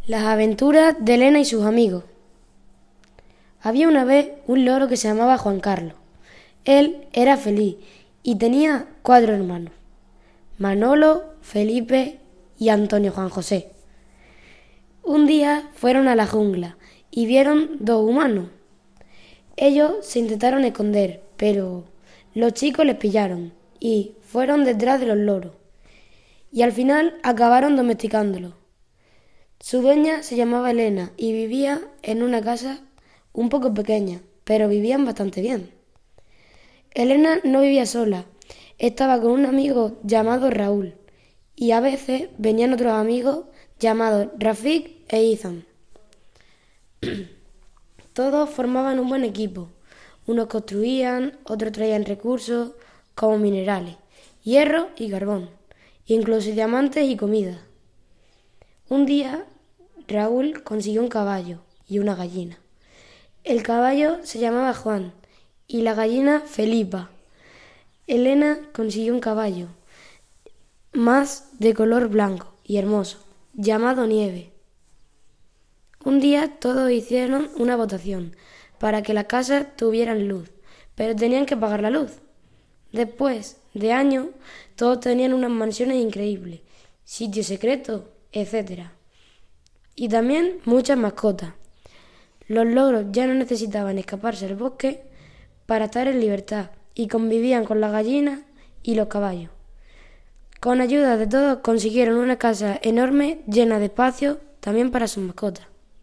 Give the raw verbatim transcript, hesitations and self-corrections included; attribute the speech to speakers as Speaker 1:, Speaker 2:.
Speaker 1: Las aventuras de Elena y sus amigos. Había una vez un loro que se llamaba Juan Carlos. Él era feliz y tenía cuatro hermanos: Manolo, Felipe y Antonio Juan José. Un día fueron a la jungla y vieron dos humanos. Ellos se intentaron esconder, pero los chicos les pillaron y fueron detrás de los loros, y al final acabaron domesticándolos. Su dueña se llamaba Elena y vivía en una casa un poco pequeña, pero vivían bastante bien. Elena no vivía sola, estaba con un amigo llamado Raúl, y a veces venían otros amigos llamados Rafik e Ethan. Todos formaban un buen equipo. Unos construían, otros traían recursos como minerales, hierro y carbón, incluso diamantes y comida. Un día Raúl consiguió un caballo y una gallina. El caballo se llamaba Juan y la gallina Felipa. Elena consiguió un caballo más de color blanco y hermoso, llamado Nieve. Un día todos hicieron una votación para que las casas tuvieran luz, pero tenían que pagar la luz. Después de años, todos tenían unas mansiones increíbles, sitios secretos, etcétera. Y también muchas mascotas. Los loros ya no necesitaban escaparse al bosque para estar en libertad y convivían con las gallinas y los caballos. Con ayuda de todos consiguieron una casa enorme llena de espacio también para sus mascotas.